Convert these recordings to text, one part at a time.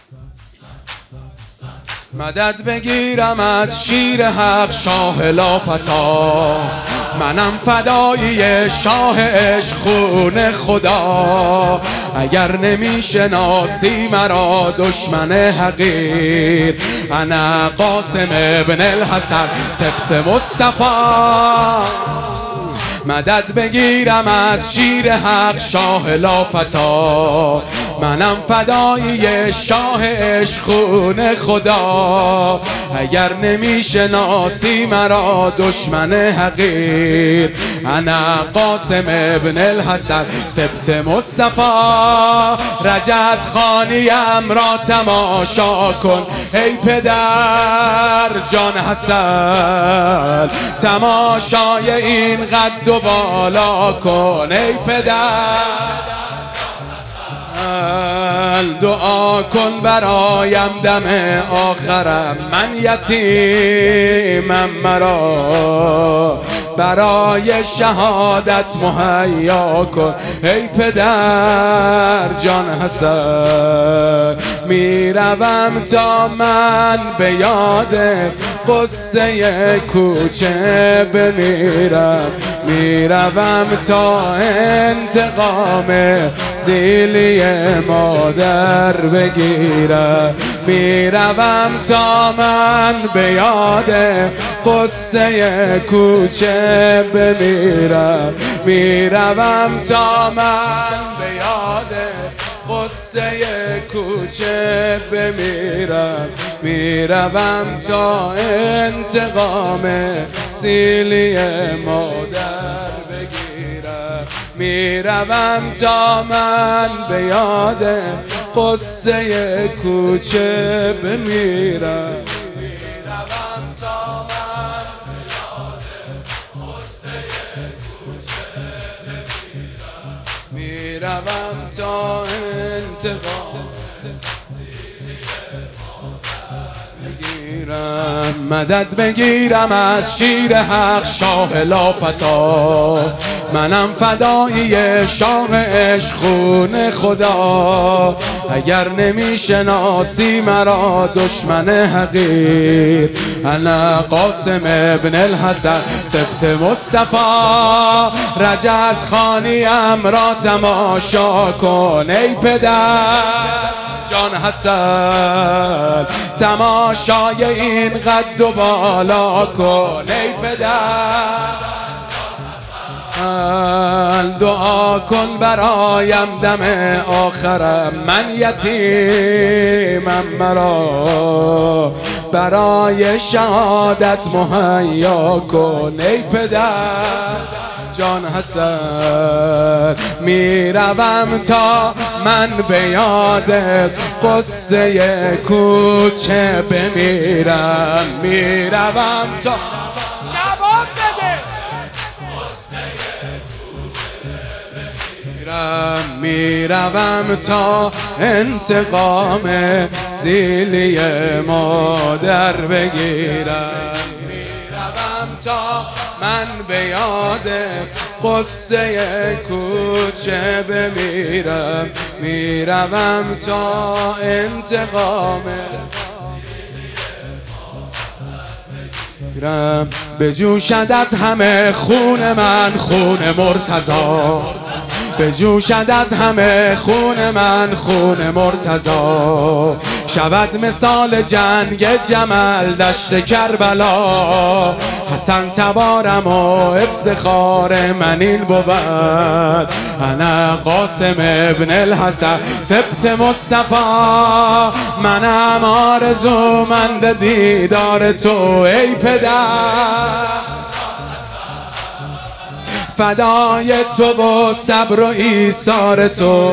مدد بگیرم از شیر حق شاه لافتا، منم فدایی شاه عشق خون خدا. اگر نمیشناسی مرا دشمن حقیر، انا قاسم ابن الحسن سبط مصطفی. مدد بگیرم از شیر حق شاه لافتا، منم فدایی شاه عشق خون خدا. اگر نمیشناسی مرا دشمن حقیر، انا قاسم ابن الحسن سبط مصطفی. رجز خانیم را تماشا کن ای پدر جان حسن، تماشای این قد و بالا کن ای پدر. دعا کن برایم دم آخرم، من یتیمم مرا برای شهادت مهیا کن ای پدر جان حسن. میروم تا من به یاد قصه کوچه بمیرم، میروم تا انتقام سیلی مادر بگیرم، میروم تا من به یاد قصه کوچه بمیرم، میروم تا من به یاد قصه کوچه بمیرم، میروم تا انتقام سیلی مادر بگیرم، میروم تا من به یاد قصه کوچه بمیرم، میروم تا من به یاد قصه کوچه بمیرم، میروم تا انتقام بگیرم. مدد بگیرم از شیر حق شاه لافتا، منم فدایی شاه عشق خون خدا. اگر نمیشناسی مرا دشمن حقیر، انا قاسم ابن الحسن سبط مصطفی. رجز خانیم را تماشا کن ای پدر جان حسن، تماشای این قد و بالا کن ای پدر. دعا کن برایم دم آخرم، من یتیمم مرا برای شهادت مهیا کن ای پدر جان حسن. میروم تا من به یاد قصه کوچه بمیرم، میروم تا جواب بده. میروم تا انتقام سیلی مادر بگیرم، میروم تا من به یاد قصه کوچه بمیرم، میروم تا انتقام بجوشد از همه خون من خون مرتضی، بجوشد از همه خون من خون مرتضی. شود مثال جنگ جمل دشت کربلا، حسن تبارم و افتخار من این بود. انا قاسم ابن الحسن سبط مصطفی، منم آرزومند دیدار تو ای پدر. فدای تو و صبر و ایثار تو،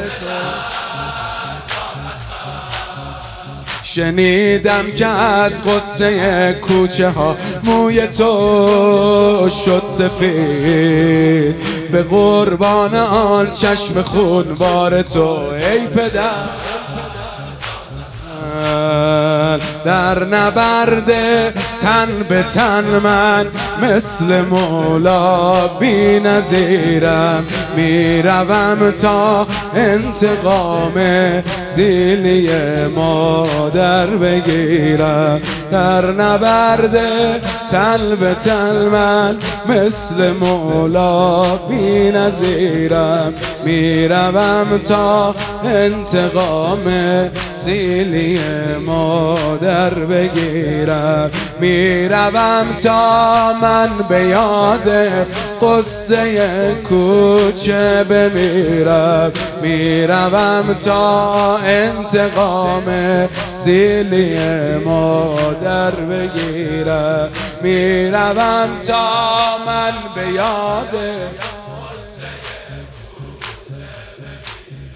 شنیدم که از غصه کوچه ها موی تو شد سفید، به قربان آن چشم خونبار تو ای پدر. در نبرد تن به تن من مثل مولا بی نظیرم، میروم تا انتقام سیلی مادر بگیرم. در نبرد تن به تن من مثل مولا بی نظیرم، میروم تا انتقام سیلی مادر بگیرم. میروم تا من به یاد قصه کوچه بمیرم، میروم تا انتقام سیلی مادر بگیرم. میروم تا من به یاد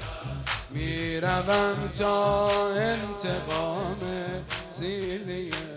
میروم تا انتقام سیلی